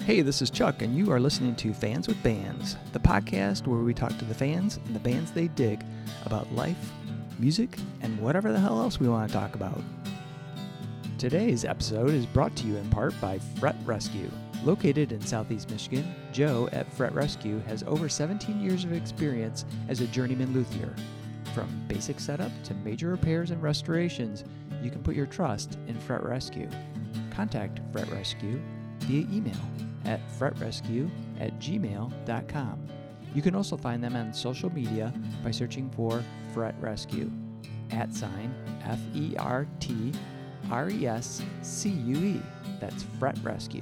Hey, this is Chuck, and you are listening to Fans with Bands, the podcast where we talk to the fans and the bands they dig about life, music, and whatever the hell else we want to talk about. Today's episode is brought to you in part by Fret Rescue. Located in Southeast Michigan, Joe at Fret Rescue has over 17 years of experience as a journeyman luthier. From basic setup to major repairs and restorations, you can put your trust in Fret Rescue. Contact Fret Rescue via email at fretrescue@gmail.com. You can also find them on social media by searching for Fret Rescue, @FERTRESCUE. That's Fret Rescue.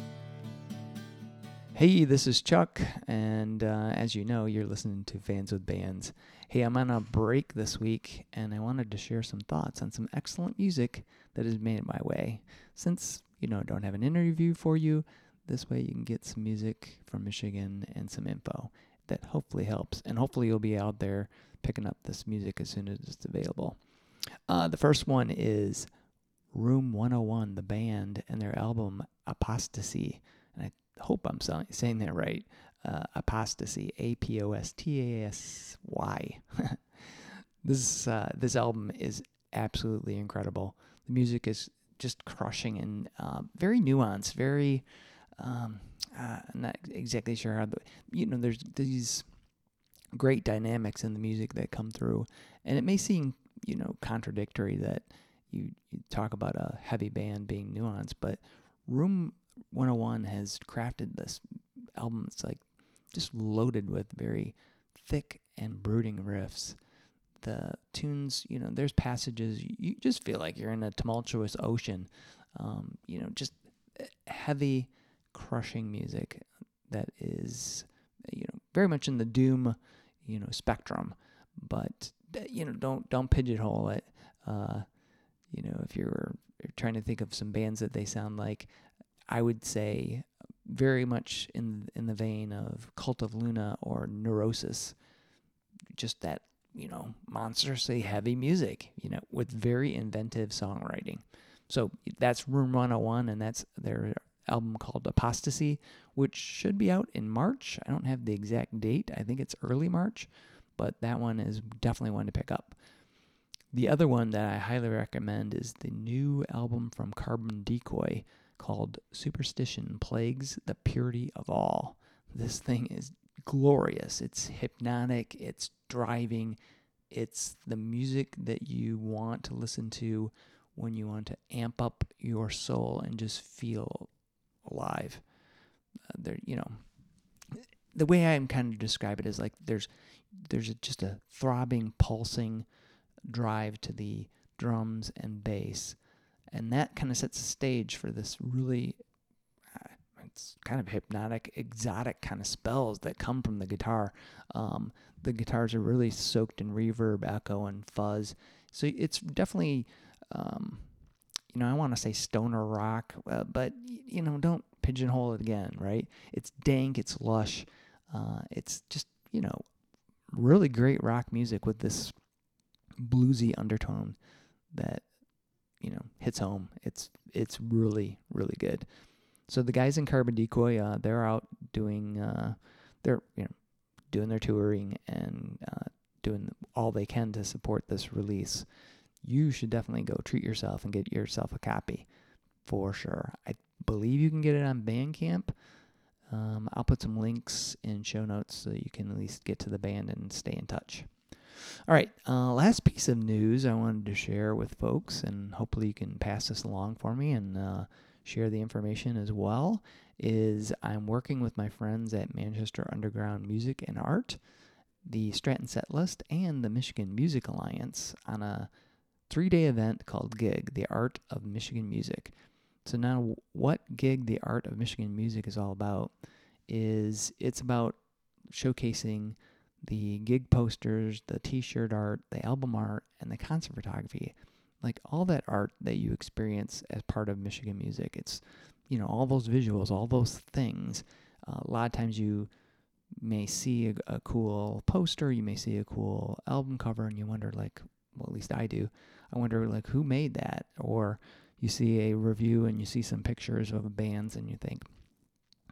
Hey, this is Chuck, and as you know, you're listening to Fans with Bands. Hey, I'm on a break this week, and I wanted to share some thoughts on some excellent music that has made it my way. Since, don't have an interview for you, this way you can get some music from Michigan and some info that hopefully helps, and hopefully you'll be out there picking up this music as soon as it's available. The first one is Room 101, the band, and their album Apostasy, and I hope I'm saying that right. Apostasy, Apostasy. This album is absolutely incredible. The music is just crushing and very nuanced, very I'm not exactly sure how there's these great dynamics in the music that come through, and it may seem contradictory that you talk about a heavy band being nuanced, but Room 101 has crafted this album that's like just loaded with very thick and brooding riffs. The tunes, there's passages you just feel like you're in a tumultuous ocean. Just heavy, crushing music that is, very much in the doom, spectrum. But don't pigeonhole it. If you're trying to think of some bands that they sound like, I would say very much in the vein of Cult of Luna or Neurosis. Just that, monstrously heavy music, with very inventive songwriting. So that's Room 101, and that's their album called Apostasy, which should be out in March. I don't have the exact date. I think it's early March, but that one is definitely one to pick up. The other one that I highly recommend is the new album from Carbon Decoy called Superstition Plagues the Purity of All. This thing is glorious. It's hypnotic. It's driving. It's the music that you want to listen to when you want to amp up your soul and just feel alive. The way I'm kind of describe it is like there's just a throbbing, pulsing drive to the drums and bass, and that kind of sets the stage for this really it's kind of hypnotic, exotic kind of spells that come from the guitar. The guitars are really soaked in reverb, echo, and fuzz, so it's definitely I want to say stoner rock, but don't pigeonhole it again, right? It's dank, it's lush, it's just really great rock music with this bluesy undertone that hits home. It's really, really good. So the guys in Carbon Decoy, they're out doing their touring and doing all they can to support this release. You should definitely go treat yourself and get yourself a copy for sure. I believe you can get it on Bandcamp. I'll put some links in show notes so you can at least get to the band and stay in touch. All right, last piece of news I wanted to share with folks, and hopefully you can pass this along for me and share the information as well, is I'm working with my friends at Manchester Underground Music and Art, the Stratton Set List, and the Michigan Music Alliance on a 3-day event called GIG, The Art of Michigan Music. So now what GIG, The Art of Michigan Music is all about is it's about showcasing the gig posters, the t-shirt art, the album art, and the concert photography. Like all that art that you experience as part of Michigan music. It's, all those visuals, all those things. A lot of times you may see a cool poster, you may see a cool album cover, and you wonder at least I do. I wonder who made that? Or you see a review and you see some pictures of bands and you think,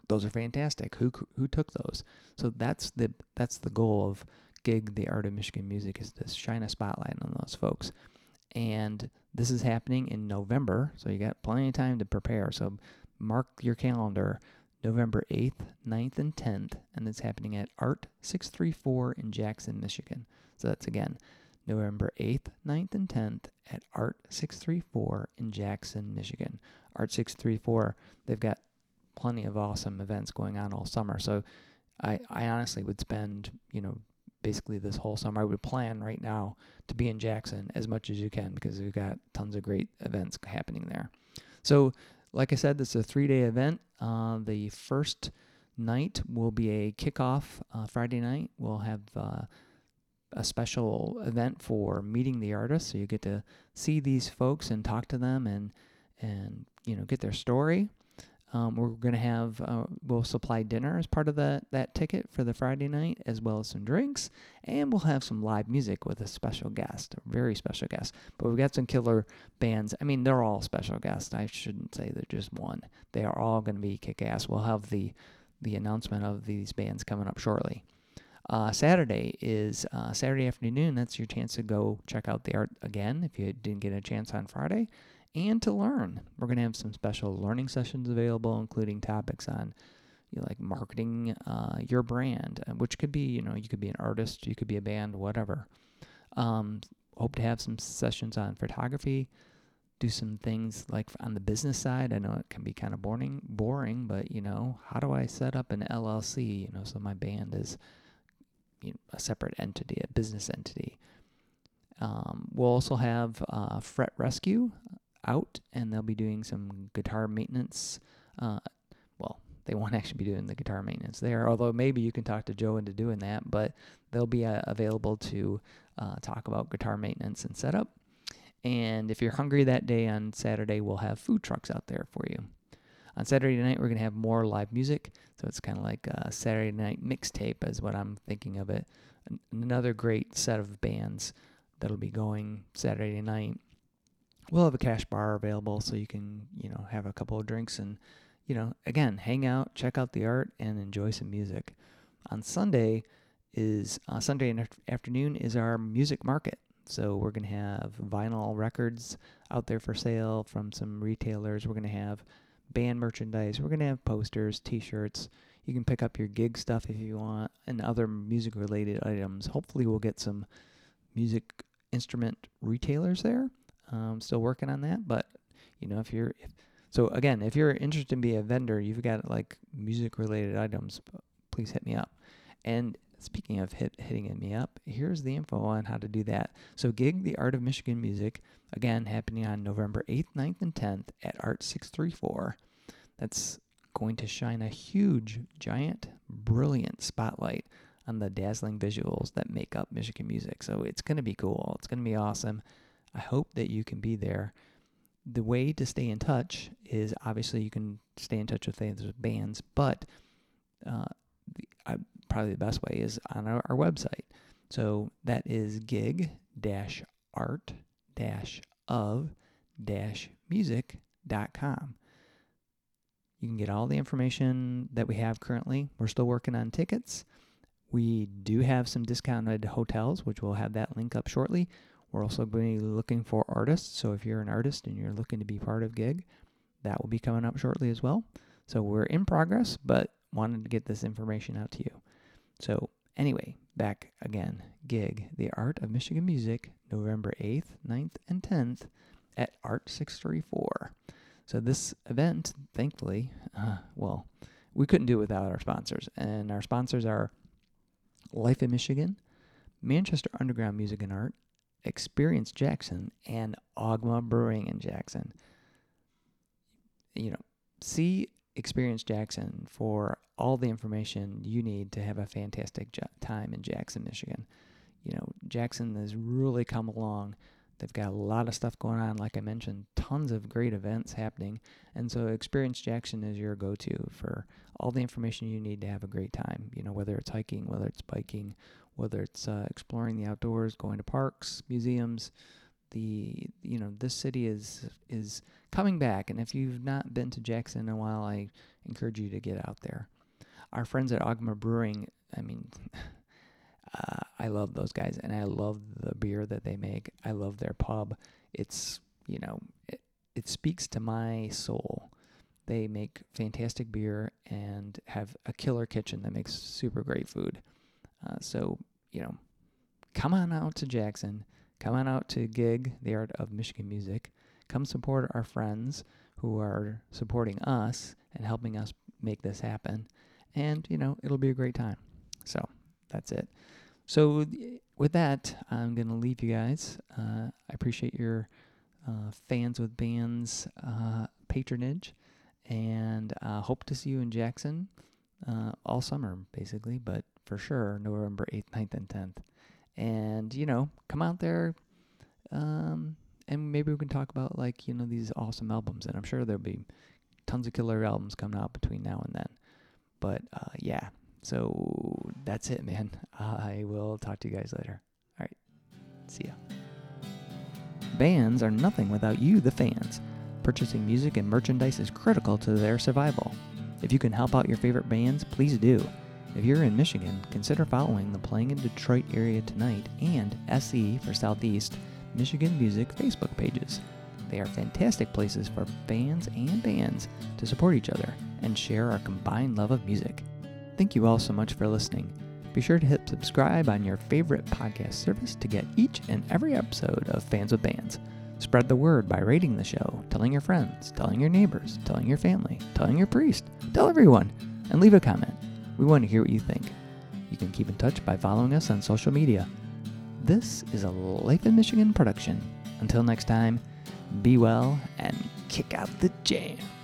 Those are fantastic. Who took those? So that's the goal of GIG, the Art of Michigan Music, is to shine a spotlight on those folks. And this is happening in November, so you got plenty of time to prepare. So mark your calendar, November 8th, 9th, and 10th, and it's happening at Art 634 in Jackson, Michigan. So that's, again, November 8th, 9th, and 10th at Art 634 in Jackson, Michigan. Art 634, they've got plenty of awesome events going on all summer. So I honestly would spend, basically this whole summer. I would plan right now to be in Jackson as much as you can, because we've got tons of great events happening there. So, like I said, this is a 3-day event. The first night will be a kickoff. Friday night, we'll have a special event for meeting the artists. So you get to see these folks and talk to them and get their story. We're going to have, we'll supply dinner as part of that ticket for the Friday night, as well as some drinks, and we'll have some live music with a special guest, a very special guest. But we've got some killer bands. I mean, they're all special guests. I shouldn't say they're just one. They are all going to be kick-ass. We'll have the announcement of these bands coming up shortly. Saturday is Saturday afternoon. That's your chance to go check out the art again if you didn't get a chance on Friday. And to learn. We're going to have some special learning sessions available, including topics on like marketing your brand, which could be, you could be an artist, you could be a band, whatever. Hope to have some sessions on photography, do some things like on the business side. I know it can be kind of boring, but, how do I set up an LLC, so my band is a separate entity, a business entity. We'll also have Fret Rescue out, and they'll be doing some guitar maintenance. They won't actually be doing the guitar maintenance there, although maybe you can talk to Joe into doing that, but they'll be available to talk about guitar maintenance and setup. And if you're hungry that day on Saturday, we'll have food trucks out there for you. On Saturday night, we're going to have more live music, so it's kind of like a Saturday night mixtape is what I'm thinking of it. Another great set of bands that'll be going Saturday night. We'll have a cash bar available so you can, have a couple of drinks and, again, hang out, check out the art, and enjoy some music. On Sunday afternoon is our music market. So we're going to have vinyl records out there for sale from some retailers. We're going to have band merchandise. We're going to have posters, T-shirts. You can pick up your gig stuff if you want, and other music-related items. Hopefully we'll get some music instrument retailers there. Still working on that, but if you're interested in being a vendor, you've got like music related items, please hit me up. And speaking of hitting me up, here's the info on how to do that. So GIG, the Art of Michigan Music, again, happening on November 8th, 9th, and 10th at Art 634. That's going to shine a huge, giant, brilliant spotlight on the dazzling visuals that make up Michigan music. So it's going to be cool. It's going to be awesome. I hope that you can be there. The way to stay in touch is, obviously, you can stay in touch with those bands, but probably the best way is on our website. So that is gig-art-of-music.com. You can get all the information that we have currently. We're still working on tickets. We do have some discounted hotels, which we'll have that link up shortly. We're also going to be looking for artists. So if you're an artist and you're looking to be part of GIG, that will be coming up shortly as well. So we're in progress, but wanted to get this information out to you. So anyway, back again, GIG, the Art of Michigan Music, November 8th, 9th, and 10th at Art 634. So this event, thankfully, we couldn't do it without our sponsors. And our sponsors are Life in Michigan, Manchester Underground Music and Art, Experience Jackson, and Ogma Brewing in Jackson. See Experience Jackson for all the information you need to have a fantastic time in Jackson, Michigan. Jackson has really come along. They've got a lot of stuff going on. Like I mentioned, tons of great events happening. And so Experience Jackson is your go-to for all the information you need to have a great time. Whether it's hiking, whether it's biking, whether it's exploring the outdoors, going to parks, museums. this city is coming back, and if you've not been to Jackson in a while, I encourage you to get out there. Our friends at Ogma Brewing, I mean, I love those guys, and I love the beer that they make. I love their pub. It's, it speaks to my soul. They make fantastic beer and have a killer kitchen that makes super great food. So, come on out to Jackson. Come on out to GIG, the Art of Michigan Music. Come support our friends who are supporting us and helping us make this happen. And, it'll be a great time. So, that's it. So, with that, I'm going to leave you guys. I appreciate your Fans with Bands patronage. And hope to see you in Jackson all summer, basically. But for sure, November 8th, 9th, and 10th. And, come out there, and maybe we can talk about, these awesome albums. And I'm sure there'll be tons of killer albums coming out between now and then. But, yeah. So that's it, man. I will talk to you guys later. All right. See ya. Bands are nothing without you, the fans. Purchasing music and merchandise is critical to their survival. If you can help out your favorite bands, please do. If you're in Michigan, consider following the Playing in Detroit Area Tonight and SE for Southeast Michigan Music Facebook pages. They are fantastic places for fans and bands to support each other and share our combined love of music. Thank you all so much for listening. Be sure to hit subscribe on your favorite podcast service to get each and every episode of Fans with Bands. Spread the word by rating the show, telling your friends, telling your neighbors, telling your family, telling your priest, tell everyone, and leave a comment. We want to hear what you think. You can keep in touch by following us on social media. This is a Life in Michigan production. Until next time, be well and kick out the jam.